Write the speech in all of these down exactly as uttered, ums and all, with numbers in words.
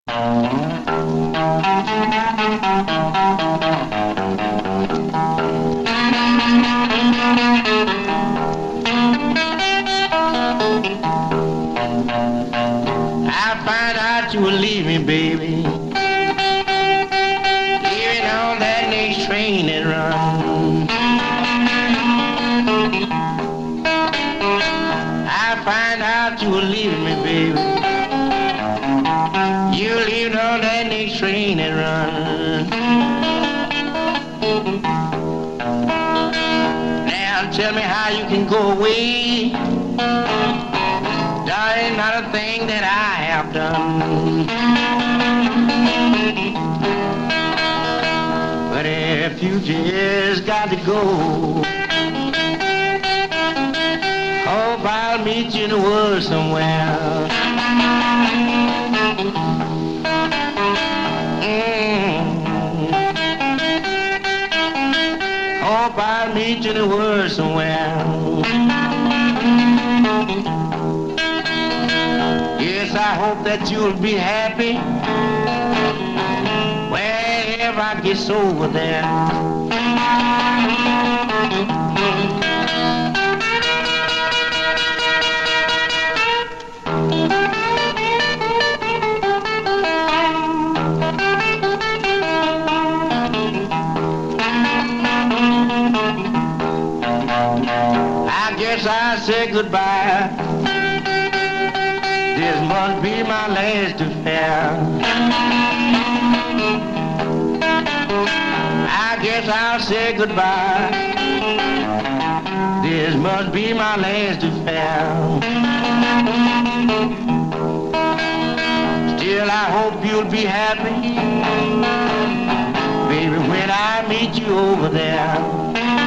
I find out you will leave me, baby, even on that next train that runs. I find out you will leave me, baby, you leave on that next train that runs. Now tell me how you can go away. Darling, not a thing that I have done. But if you just got to go, hope I'll meet you in the woods somewhere. Mm. Hope I'll meet you in the woods somewhere. Yes, I hope that you'll be happy whenever I get over there. I guess I'll say goodbye. This must be my last affair. I guess I'll say goodbye. This must be my last affair. Still, I hope you'll be happy, baby, when I meet you over there.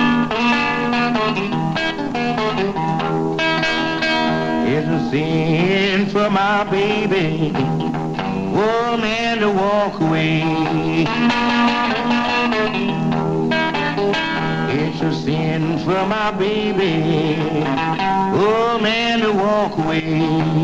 It's a sin for my baby, oh man, to walk away. It's a sin for my baby, oh man, to walk away.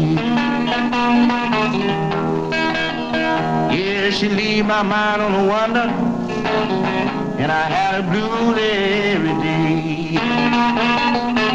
Yeah, she leave my mind on a wonder, and I had a blues every day.